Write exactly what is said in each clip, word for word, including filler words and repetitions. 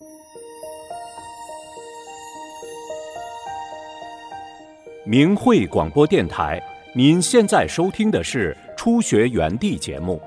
明慧广播电台，您现在收听的是初学园地节目。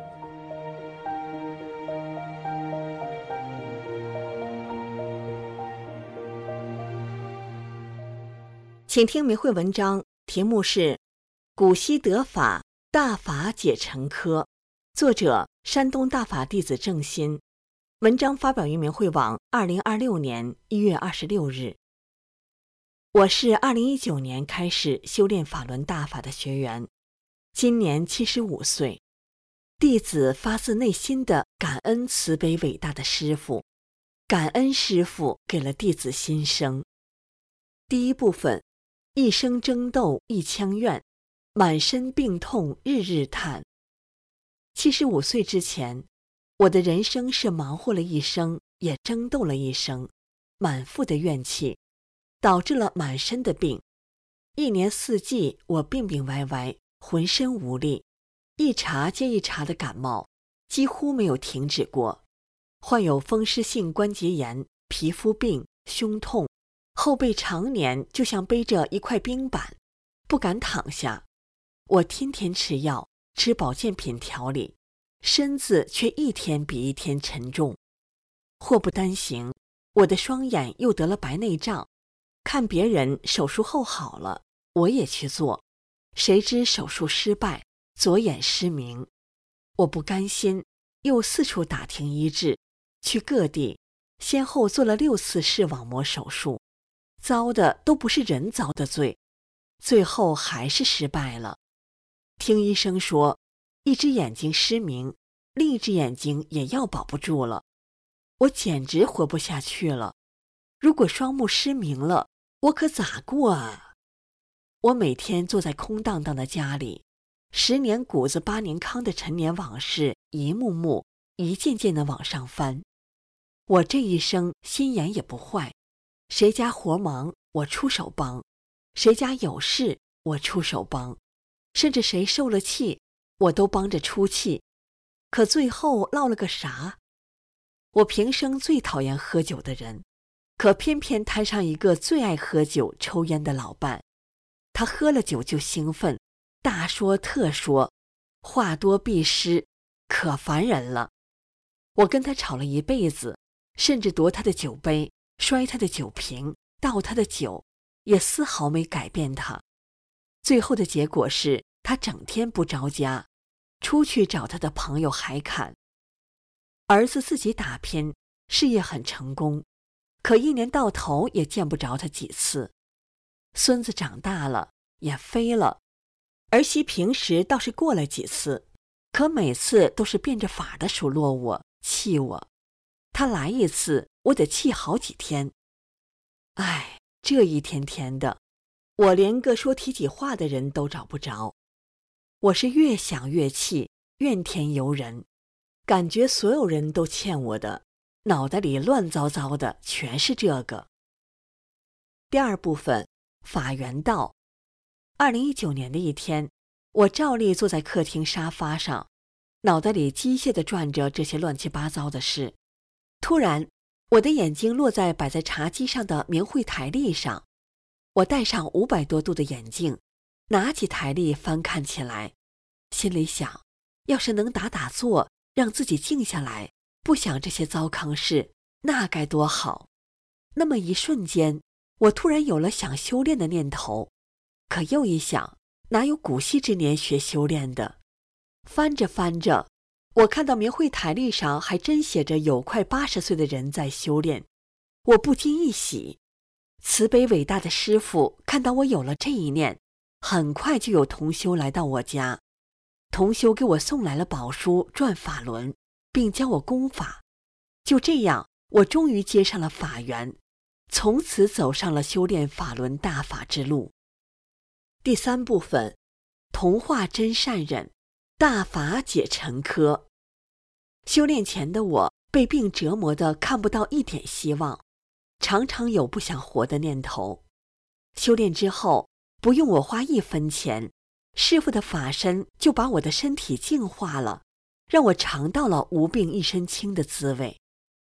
请听明慧文章，题目是《古稀得法，大法解沉疴》，作者山东大法弟子郑鑫。文章发表于明慧网二零二六年一月二十六日。我是二零一九年开始修炼法轮大法的学员，今年七十五岁。弟子发自内心的感恩慈悲伟大的师父，感恩师父给了弟子新生。第一部分，一生争斗一腔怨，满身病痛日日叹。七十五岁之前，我的人生是忙活了一生，也争斗了一生，满腹的怨气导致了满身的病，一年四季我病病歪歪，浑身无力，一茬接一茬的感冒，几乎没有停止过。患有风湿性关节炎、皮肤病、胸痛，后背常年就像背着一块冰板，不敢躺下。我天天吃药，吃保健品调理，身子却一天比一天沉重。祸不单行，我的双眼又得了白内障。看别人手术后好了，我也去做，谁知手术失败，左眼失明。我不甘心，又四处打听医治，去各地，先后做了六次视网膜手术，遭的都不是人遭的罪，最后还是失败了。听医生说，一只眼睛失明，另一只眼睛也要保不住了。我简直活不下去了，如果双目失明了，我可咋过啊？我每天坐在空荡荡的家里，十年谷子八年糠的陈年往事一幕幕一件件的往上翻。我这一生心眼也不坏，谁家活忙我出手帮，谁家有事我出手帮，甚至谁受了气我都帮着出气。可最后落了个啥？我平生最讨厌喝酒的人，可偏偏摊上一个最爱喝酒抽烟的老伴。他喝了酒就兴奋，大说特说，话多必失，可烦人了。我跟他吵了一辈子，甚至夺他的酒杯，摔他的酒瓶，倒他的酒，也丝毫没改变他。最后的结果是他整天不着家，出去找他的朋友海侃。儿子自己打拼，事业很成功，可一年到头也见不着他几次。孙子长大了也飞了，儿媳平时倒是过来几次，可每次都是变着法的数落我，气我。他来一次，我得气好几天。唉，这一天天的，我连个说提起话的人都找不着。我是越想越气，怨天尤人，感觉所有人都欠我的，脑袋里乱糟糟的，全是这个。第二部分，法缘道。二零一九年的一天，我照例坐在客厅沙发上，脑袋里机械地转着这些乱七八糟的事。突然，我的眼睛落在摆在茶几上的明慧台历上。我戴上五百多度的眼镜，拿起台历翻看起来，心里想，要是能打打坐，让自己静下来，不想这些糟糠事，那该多好。那么一瞬间，我突然有了想修炼的念头，可又一想，哪有古稀之年学修炼的？翻着翻着，我看到明慧台历上还真写着有快八十岁的人在修炼，我不禁一喜。慈悲伟大的师父看到我有了这一念，很快就有同修来到我家，同修给我送来了宝书《转法轮》，并教我功法。就这样，我终于接上了法缘，从此走上了修炼法轮大法之路。第三部分，同化真善忍，大法解沉疴。修炼前的我被病折磨得看不到一点希望，常常有不想活的念头。修炼之后，不用我花一分钱，师父的法身就把我的身体净化了，让我尝到了无病一身轻的滋味。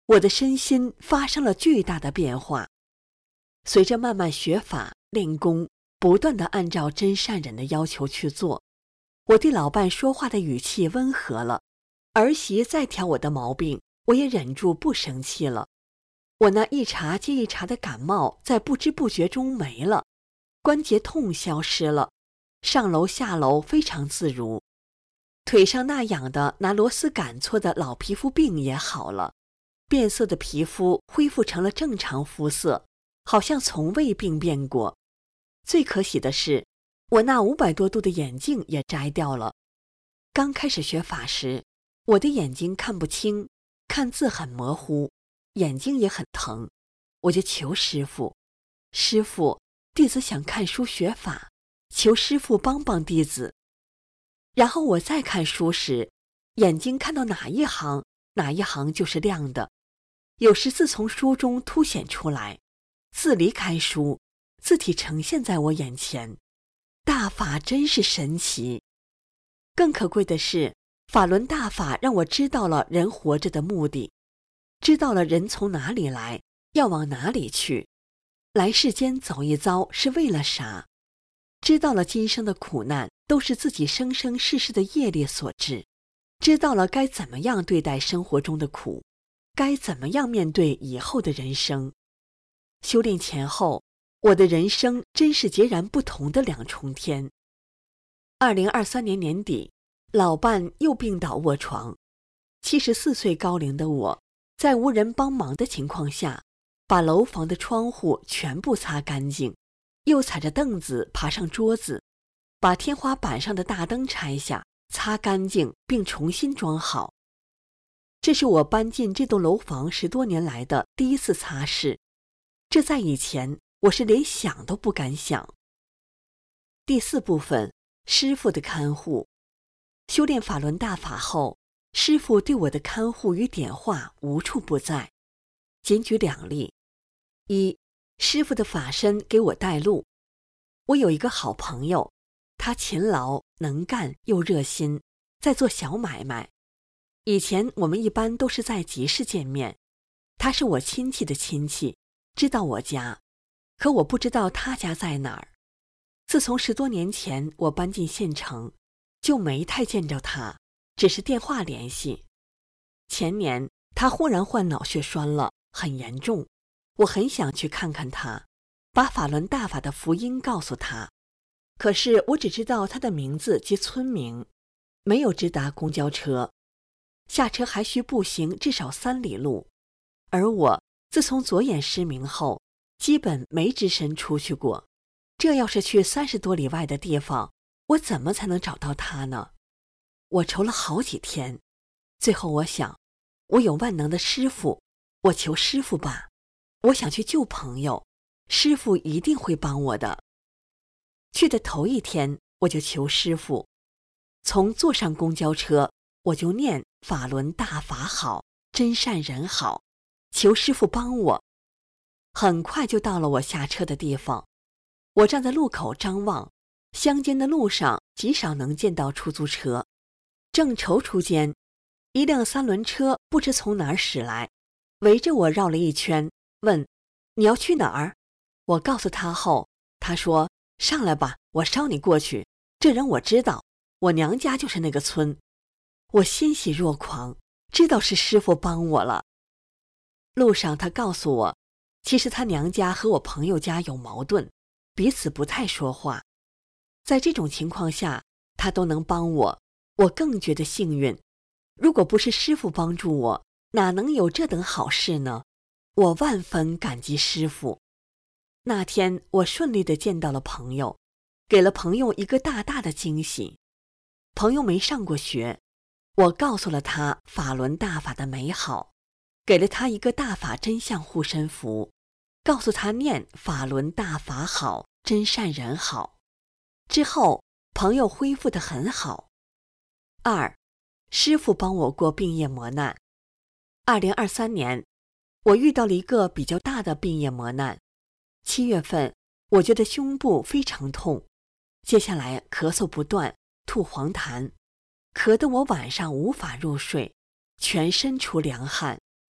我的身心发生了巨大的变化。随着慢慢学法练功，不断地按照真善忍的要求去做，我对老伴说话的语气温和了，儿媳再挑我的毛病，我也忍住不生气了。我那一茬接一茬的感冒在不知不觉中没了，关节痛消失了，上楼下楼非常自如。腿上那痒的拿螺丝杆搓的老皮肤病也好了，变色的皮肤恢复成了正常肤色，好像从未病变过。最可喜的是，我那五百多度的眼镜也摘掉了。刚开始学法时，我的眼睛看不清，看字很模糊，眼睛也很疼，我就求师父，师父，弟子想看书学法，求师父帮帮弟子。然后我再看书时，眼睛看到哪一行，哪一行就是亮的，有时字从书中凸显出来，字离开书，字体呈现在我眼前。大法真是神奇。更可贵的是，法轮大法让我知道了人活着的目的，知道了人从哪里来，要往哪里去，来世间走一遭是为了啥，知道了今生的苦难都是自己生生世世的业力所致，知道了该怎么样对待生活中的苦，该怎么样面对以后的人生。修炼前后，我的人生真是截然不同的两重天。二零二三年年底，老伴又病倒卧床，七十四岁高龄的我，在无人帮忙的情况下，把楼房的窗户全部擦干净，又踩着凳子爬上桌子，把天花板上的大灯拆下，擦干净并重新装好。这是我搬进这栋楼房十多年来的第一次擦拭，这在以前我是连想都不敢想。第四部分，师父的看护。修炼法轮大法后，师父对我的看护与点化无处不在。仅举两例：一，师父的法身给我带路。我有一个好朋友，他勤劳能干又热心，在做小买卖。以前我们一般都是在集市见面，他是我亲戚的亲戚，知道我家，可我不知道他家在哪儿。自从十多年前我搬进县城，就没太见着他，只是电话联系。前年他忽然患脑血栓了，很严重，我很想去看看他，把法轮大法的福音告诉他，可是我只知道他的名字及村名，没有直达公交车，下车还需步行至少三里路，而我自从左眼失明后，基本没只身出去过，这要是去三十多里外的地方，我怎么才能找到他呢？我愁了好几天，最后我想，我有万能的师父，我求师父吧，我想去救朋友，师父一定会帮我的。去的头一天，我就求师父，从坐上公交车，我就念法轮大法好，真善人好，求师父帮我。很快就到了我下车的地方，我站在路口张望，乡间的路上极少能见到出租车。正踌躇间，一辆三轮车不知从哪儿驶来，围着我绕了一圈，问：你要去哪儿？我告诉他后，他说：上来吧，我捎你过去，这人我知道，我娘家就是那个村。我欣喜若狂，知道是师父帮我了。路上他告诉我，其实他娘家和我朋友家有矛盾，彼此不太说话。在这种情况下，他都能帮我，我更觉得幸运。如果不是师父帮助我，哪能有这等好事呢？我万分感激师父。那天我顺利地见到了朋友，给了朋友一个大大的惊喜。朋友没上过学，我告诉了他法轮大法的美好，给了他一个大法真相护身符，告诉他念法轮大法好，真善人好。之后朋友恢复得很好。二，师父帮我过病业磨难。二零二三年，我遇到了一个比较大的病业磨难。七月份，我觉得胸部非常痛，接下来咳嗽不断，吐黄痰，咳得我晚上无法入睡，全身出凉汗。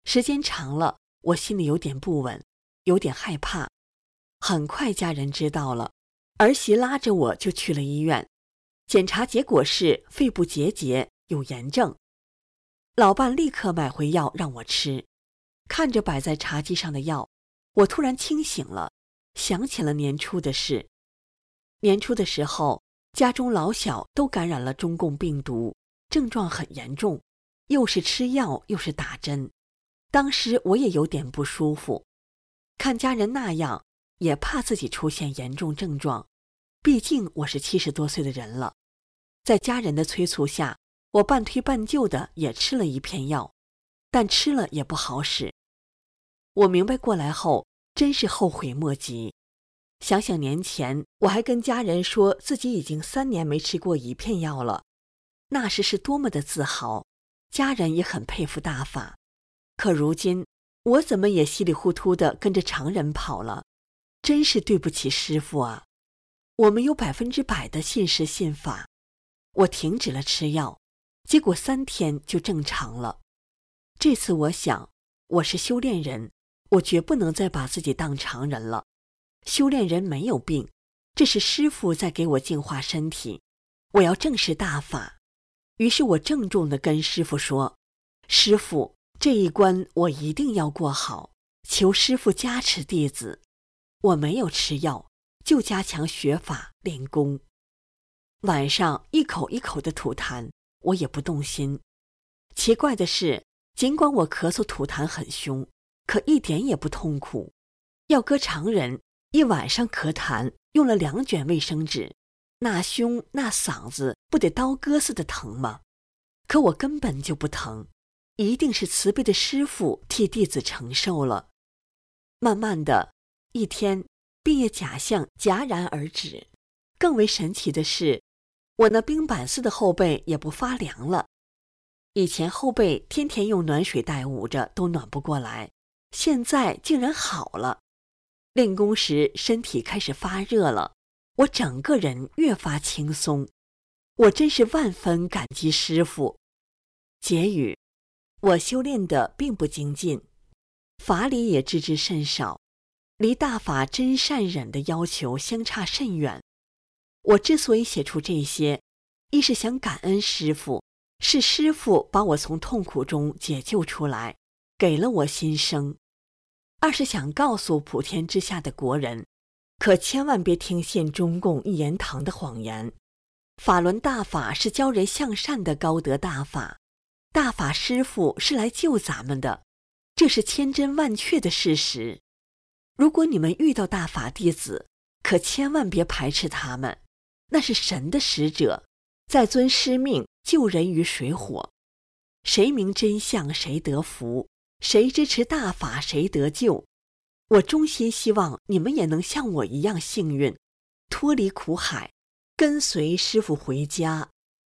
时间长了，我心里有点不稳，有点害怕。很快家人知道了，儿媳拉着我就去了医院，检查结果是肺部结节，有炎症。老伴立刻买回药让我吃，看着摆在茶几上的药，我突然清醒了，想起了年初的事。年初的时候，家中老小都感染了中共病毒，症状很严重，又是吃药又是打针。当时我也有点不舒服，看家人那样，也怕自己出现严重症状，毕竟我是七十多岁的人了。在家人的催促下，我半推半就的也吃了一片药，但吃了也不好使。我明白过来后，真是后悔莫及。想想年前，我还跟家人说自己已经三年没吃过一片药了，那时是多么的自豪，家人也很佩服大法。可如今，我怎么也稀里糊涂的跟着常人跑了，真是对不起师父啊！我没有百分之百的信师信法，我停止了吃药，结果三天就正常了。这次我想，我是修炼人，我绝不能再把自己当常人了。修炼人没有病，这是师父在给我净化身体，我要正视大法。于是我郑重地跟师父说：师父，这一关我一定要过好，求师父加持弟子。我没有吃药，就加强学法练功。晚上一口一口的吐痰，我也不动心。奇怪的是，尽管我咳嗽吐痰很凶，可一点也不痛苦。要搁常人，一晚上咳痰用了两卷卫生纸，那胸那嗓子不得刀割似的疼吗？可我根本就不疼，一定是慈悲的师父替弟子承受了。慢慢的，一天病液假象戛然而止。更为神奇的是，我那冰板似的后背也不发凉了。以前后背天天用暖水袋捂着都暖不过来，现在竟然好了。练功时身体开始发热了，我整个人越发轻松。我真是万分感激师父。结语：我修炼的并不精进，法理也知之甚少，离大法真善忍的要求相差甚远。我之所以写出这些，一是想感恩师父，是师父把我从痛苦中解救出来，给了我新生；二是想告诉普天之下的国人，可千万别听信中共一言堂的谎言。法轮大法是教人向善的高德大法，大法师父是来救咱们的，这是千真万确的事实。如果你们遇到大法弟子，可千万别排斥他们，那是神的使者，在遵师命救人于水火。谁明真相谁得福，谁支持大法谁得救。我衷心希望你们也能像我一样幸运，脱离苦海，跟随师父回家。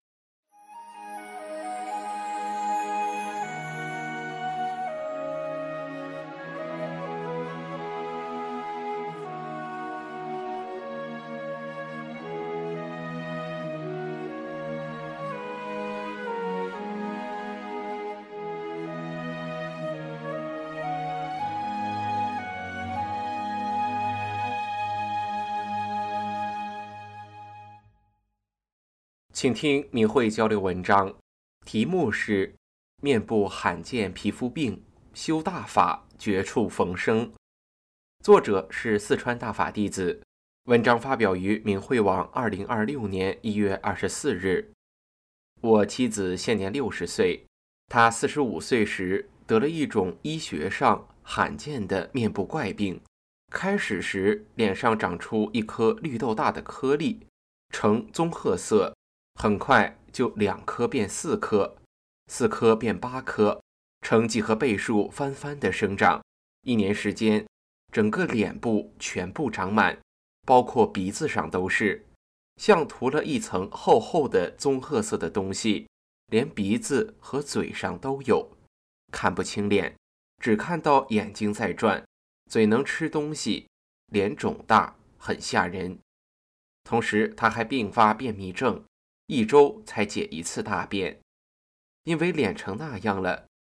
请听明慧交流文章，题目是面部罕见皮肤病，修大法绝处逢生。作者是四川大法弟子，文章发表于明慧网二零二六年一月二十四日。我妻子现年六十岁，她四十五岁时得了一种医学上罕见的面部怪病，开始时脸上长出一颗绿豆大的颗粒，呈棕褐色，很快就两颗变四颗，四颗变八颗，呈几何倍数翻番的生长。一年时间，整个脸部全部长满，包括鼻子上都是，像涂了一层厚厚的棕褐色的东西，连鼻子和嘴上都有。看不清脸，只看到眼睛在转，嘴能吃东西，脸肿大，很吓人。同时他还并发便秘症，一周才解一次大便。因为脸成那样了，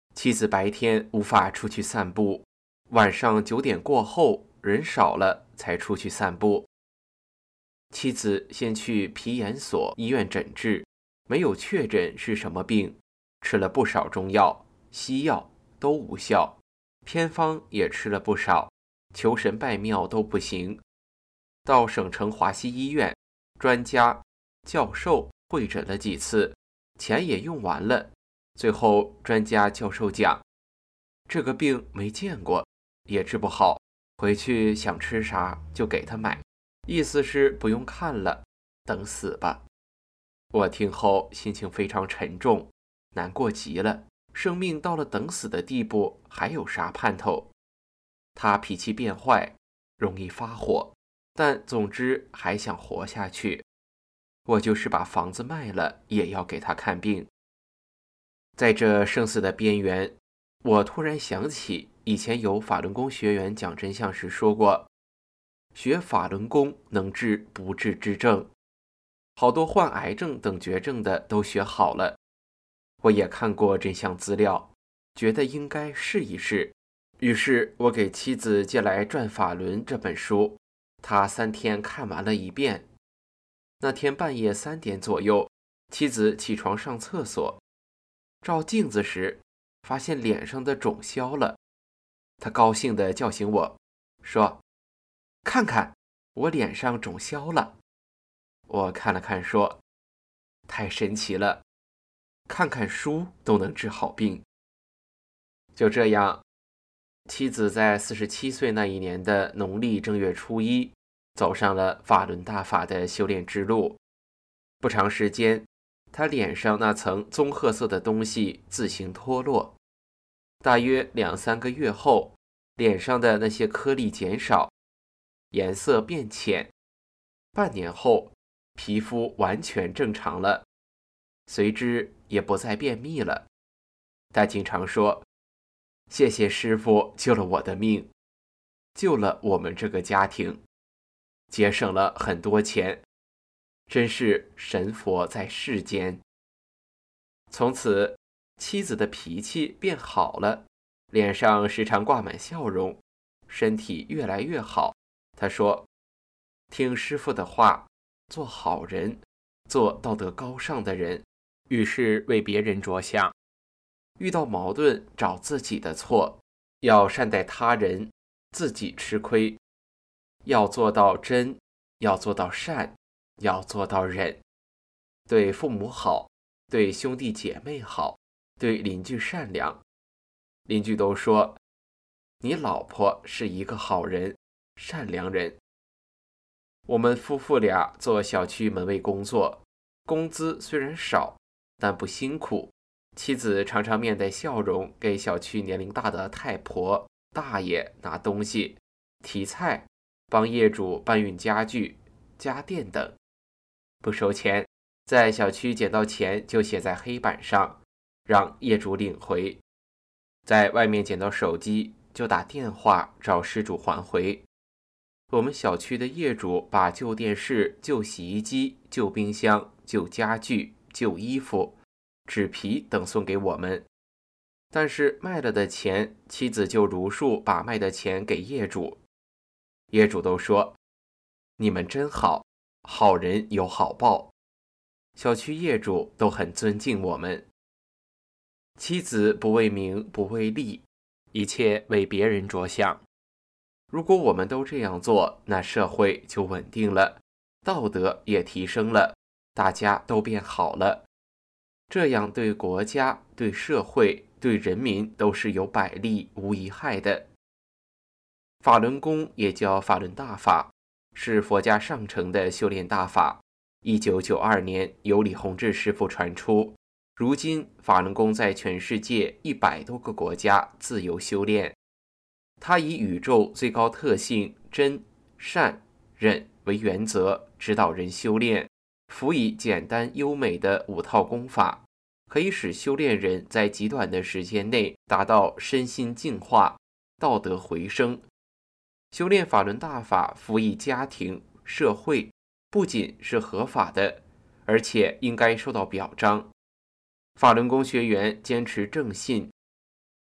妻子白天无法出去散步，晚上九点过后人少了才出去散步。妻子先去皮研所医院诊治，没有确诊是什么病，吃了不少中药、西药都无效，偏方也吃了不少，求神拜庙都不行。到省城华西医院，专家、教授会诊了几次，钱也用完了。最后专家教授讲，这个病没见过，也治不好，回去想吃啥就给他买，意思是不用看了，等死吧。我听后心情非常沉重，难过极了，生命到了等死的地步，还有啥盼头？他脾气变坏，容易发火，但总之还想活下去。我就是把房子卖了，也要给他看病。在这生死的边缘，我突然想起以前有法轮功学员讲真相时说过，学法轮功能治不治之症，好多患癌症等绝症的都学好了。我也看过真相资料，觉得应该试一试，于是我给妻子借来《转法轮》这本书，她三天看完了一遍。那天半夜三点左右，妻子起床上厕所，照镜子时发现脸上的肿消了，她高兴地叫醒我，说：“看看，我脸上肿消了。”我看了看说：“太神奇了，看看书都能治好病。”就这样，妻子在四十七岁那一年的农历正月初一，走上了法轮大法的修炼之路。不长时间，他脸上那层棕褐色的东西自行脱落，大约两三个月后，脸上的那些颗粒减少，颜色变浅，半年后皮肤完全正常了，随之也不再便秘了。他经常说：“谢谢师父救了我的命，救了我们这个家庭，节省了很多钱，真是神佛在世间。”从此，妻子的脾气变好了，脸上时常挂满笑容，身体越来越好。他说：“听师父的话，做好人，做道德高尚的人，遇事为别人着想，遇到矛盾找自己的错，要善待他人，自己吃亏，要做到真，要做到善，要做到忍，对父母好，对兄弟姐妹好，对邻居善良。邻居都说你老婆是一个好人，善良人。”我们夫妇俩做小区门卫工作，工资虽然少，但不辛苦。妻子常常面带笑容给小区年龄大的太婆、大爷拿东西、提菜，帮业主搬运家具、家电等，不收钱，在小区捡到钱就写在黑板上，让业主领回。在外面捡到手机就打电话找失主还回。我们小区的业主把旧电视、旧洗衣机、旧冰箱、旧家具、旧衣服、纸皮等送给我们，但是卖了的钱，妻子就如数把卖的钱给业主。业主都说：“你们真好，好人有好报。”小区业主都很尊敬我们。妻子不为名，不为利，一切为别人着想。如果我们都这样做，那社会就稳定了，道德也提升了，大家都变好了。这样对国家、对社会、对人民都是有百利无一害的。法轮功也叫法轮大法，是佛家上乘的修炼大法。一九九二年由李洪志师傅传出，如今法轮功在全世界一百多个国家自由修炼。它以宇宙最高特性真、善、忍为原则，指导人修炼，辅以简单优美的五套功法，可以使修炼人在极短的时间内达到身心净化、道德回升。修炼法轮大法辅以家庭、社会，不仅是合法的，而且应该受到表彰。法轮功学员坚持正信，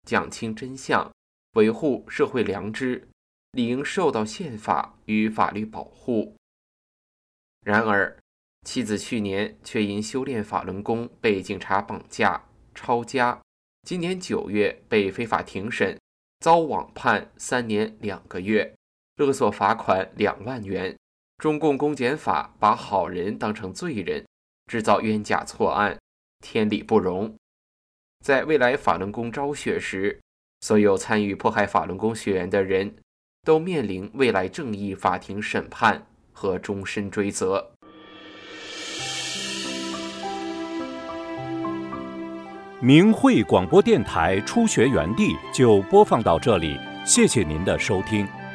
讲清真相，维护社会良知，理应受到宪法与法律保护。然而，妻子去年却因修炼法轮功被警察绑架、抄家，今年九月被非法庭审，遭网判三年两个月，勒索罚款两万元。中共公检法把好人当成罪人，制造冤假错案，天理不容。在未来法轮功昭雪时，所有参与迫害法轮功学员的人都面临未来正义法庭审判和终身追责。 明慧广播电台初学园地就播放到这里，谢谢您的收听。